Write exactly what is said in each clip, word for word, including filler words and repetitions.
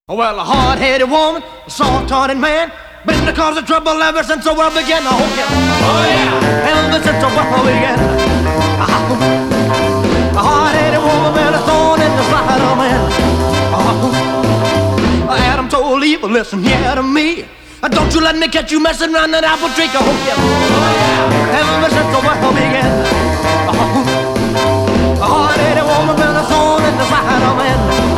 Well, a hard-headed woman, a soft-hearted man, been the cause of trouble ever since the world began. Oh yeah, oh yeah, ever since the world began. A hard-headed woman been a thorn in the side of man. Oh, Adam told Eve, listen here to me. Don't you let me catch you messing around that apple tree. Oh yeah, oh yeah, ever since the world began. Oh, a hard-headed woman been a thorn in the side of man.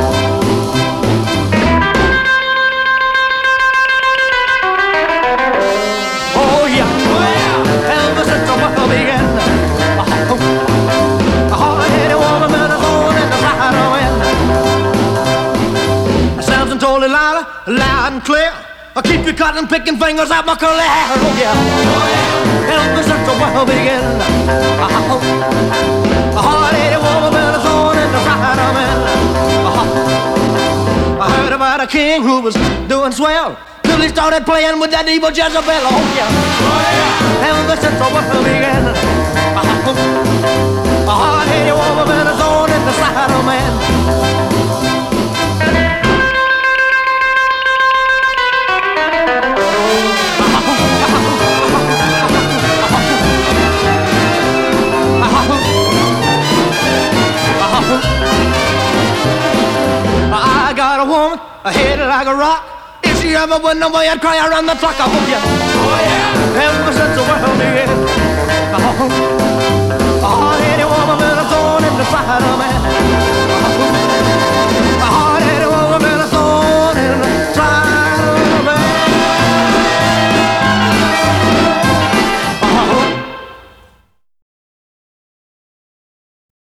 Loud and clear, I keep you cutting, picking fingers out my curly hair. Oh yeah, oh yeah, ever since the world began. A hard-headed woman been a thorn in the side of man. I heard about a king who was doing swell till he started playing with that evil Jezebel. Oh yeah, oh yeah, ever since the world began. A hard-headed woman been a thorn in the side of man. I got a woman, a head like a rock. If she ever went away, I'd cry around the clock. I hope you, oh yeah, ever since the world began. A hard-headed woman been a thorn in the side of man.